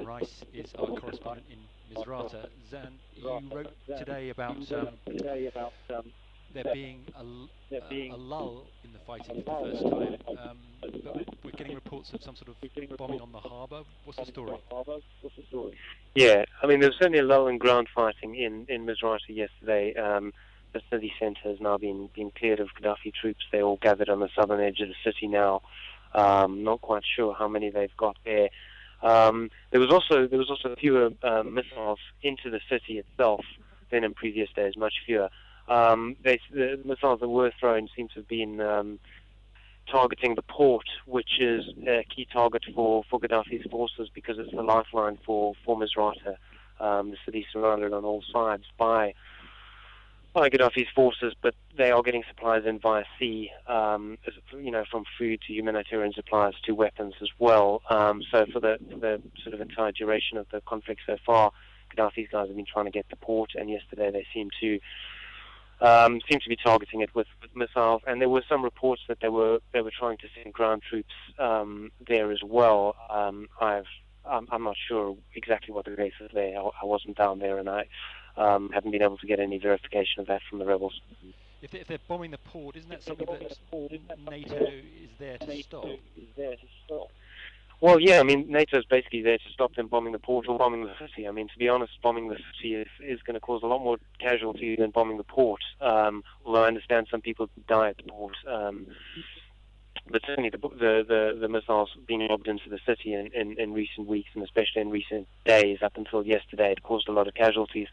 Zan Rice is our correspondent in Misrata. Zan, you wrote today about there being a lull in the fighting for the first time, but we're getting reports of some sort of bombing on the harbour. What's the story? Yeah, I mean, there was certainly a lull in ground fighting in Misrata yesterday. The city centre has now been cleared of Gaddafi troops. They're all gathered on the southern edge of the city now. Not quite sure how many they've got there. There was also fewer missiles into the city itself than in previous days, much fewer. The missiles that were thrown seem to have been targeting the port, which is a key target for Gaddafi's forces because it's the lifeline for Misrata. The city surrounded on all sides by Gaddafi's forces, but they are getting supplies in via sea, from food to humanitarian supplies to weapons as well. So for the sort of entire duration of the conflict so far, Gaddafi's guys have been trying to get the port, and yesterday they seem to be targeting it with missiles. And there were some reports that they were trying to send ground troops there as well. I'm not sure exactly what the case is there. I wasn't down there, and I haven't been able to get any verification of that from the rebels. If they're bombing the port, isn't that something that NATO is there to stop? Well, yeah, I mean, NATO's basically there to stop them bombing the port or bombing the city. I mean, to be honest, bombing the city is going to cause a lot more casualties than bombing the port, although I understand some people die at the port. But certainly the missiles being lobbed into the city in recent weeks, and especially in recent days up until yesterday, it caused a lot of casualties.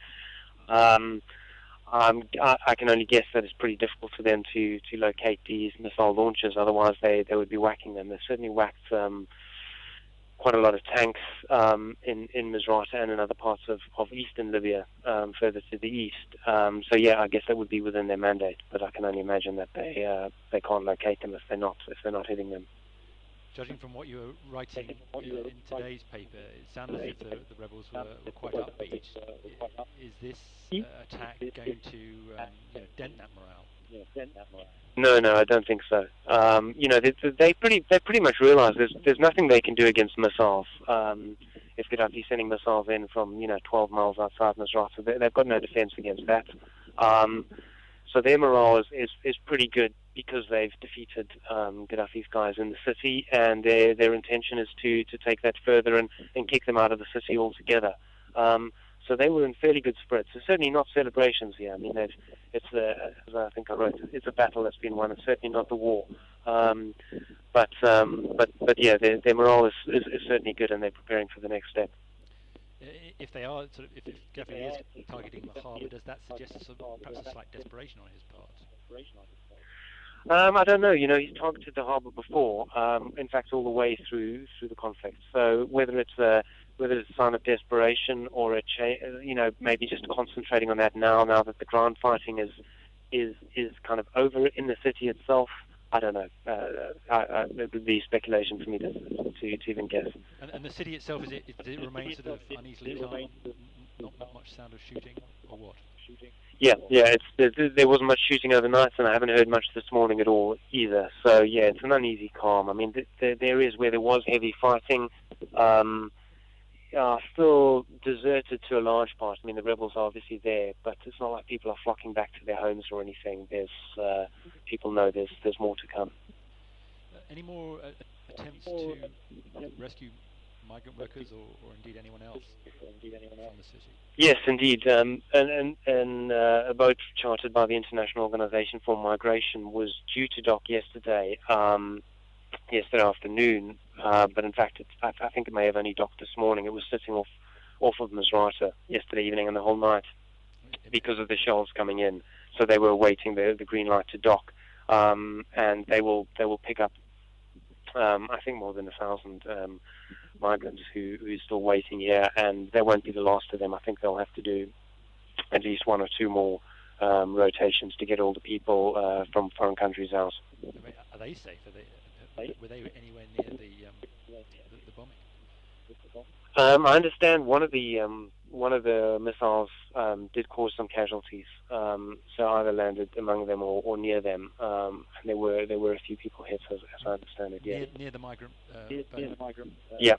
I can only guess that it's pretty difficult for them to locate these missile launchers, otherwise they would be whacking them. They've certainly whacked quite a lot of tanks in Misrata and in other parts of eastern Libya, further to the east. So yeah, I guess that would be within their mandate, but I can only imagine that they can't locate them if they're not hitting them. Judging from what you were writing in today's paper, it sounded as if the rebels were quite upbeat. Is this attack going to dent that morale? No, I don't think so. They pretty much realize there's nothing they can do against missiles. If Gaddafi's sending missiles in from 12 miles outside Misrata, they've got no defense against that. So their morale is pretty good because they've defeated Gaddafi's guys in the city, and their intention is to take that further and kick them out of the city altogether. So they were in fairly good spirits. There's certainly not celebrations here. I mean, as I think I wrote, it's a battle that's been won. It's certainly not the war. But yeah, their morale is certainly good, and they're preparing for the next step. If they are if Gaddafi is targeting the harbour, does that suggest perhaps a slight desperation on his part? I don't know. He's targeted the harbour before. In fact, all the way through the conflict. So whether it's a sign of desperation or maybe just concentrating on that now that the ground fighting is kind of over in the city itself, I don't know. It would be speculation for me to even guess. And the city itself, does it remain sort of uneasily calm? Not much sound of shooting, or what? Yeah. There wasn't much shooting overnight, and I haven't heard much this morning at all either. So yeah, it's an uneasy calm. I mean, the areas where there was heavy fighting are still deserted to a large part. I mean, the rebels are obviously there, but it's not like people are flocking back to their homes or anything. People know there's more to come. Any more attempts to rescue migrant workers or indeed anyone else from the city? Yes, indeed. And a boat chartered by the International Organization for Migration was due to dock yesterday afternoon. But in fact, I think it may have only docked this morning. It was sitting off of Misrata yesterday evening and the whole night because of the shells coming in. So they were awaiting the green light to dock, and they will pick up I think more than 1,000 migrants who are still waiting here, and they won't be the last of them. I think they'll have to do at least one or two more rotations to get all the people from foreign countries out. Are they safe? Were they anywhere near the bombing? I understand one of the missiles did cause some casualties. So either landed among them or near them. And there were a few people hit, as I understand it. Yeah. Near the migrant. Yeah.